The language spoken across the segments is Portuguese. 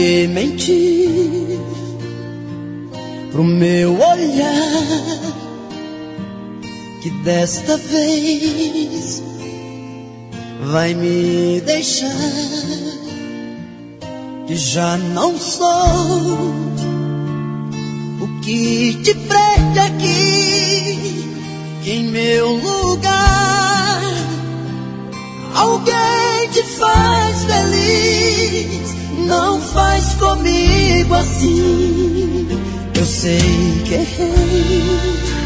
que mentir pro meu olhar, que desta vez vai me deixar, que já não sou o que te prende aqui, que em meu lugar alguém te faz feliz. Não faz comigo assim. Eu sei que errei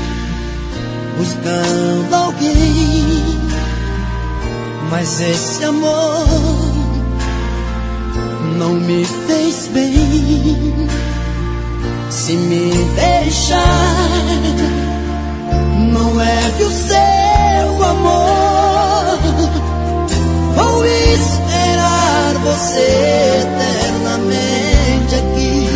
buscando alguém, mas esse amor não me fez bem. Se me deixar, não é que o seu amor, vou esperar você eternamente aqui,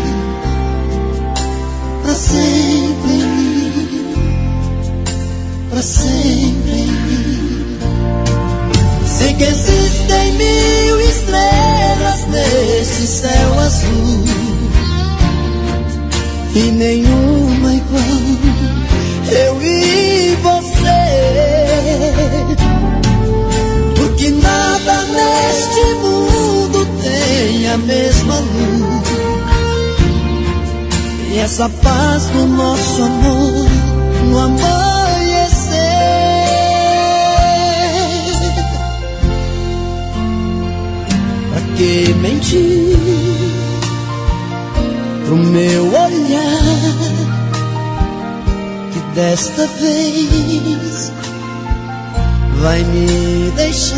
pra sempre em mim, pra sempre em mim. Sei que existem 1000 estrelas nesse céu azul, e nenhuma igual eu e você, porque nada neste mundo tem a mesma luz, e essa paz do nosso amor no amanhecer. Pra que mentir pro meu olhar, que desta vez vai me deixar,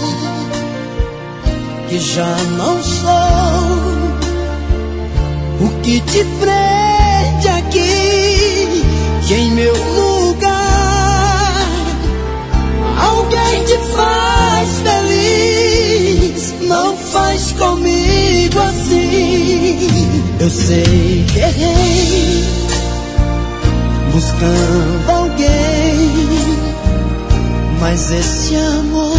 que já não sou o que te prende aqui, que em meu lugar alguém te faz feliz. Não faz comigo assim. Eu sei que errei buscando alguém, mas esse amor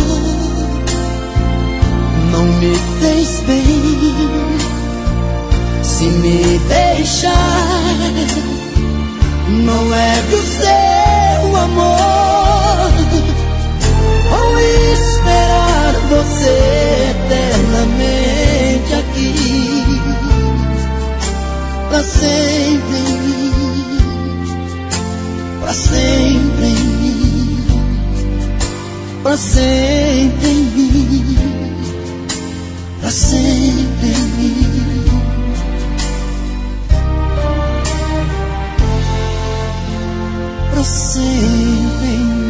não me fez bem. Se me deixar, não é que o seu amor, vou esperar você eternamente aqui, pra sempre em mim, pra sempre em mim, pra sempre em mim, pra sempre em mim. Pra sempre em mim.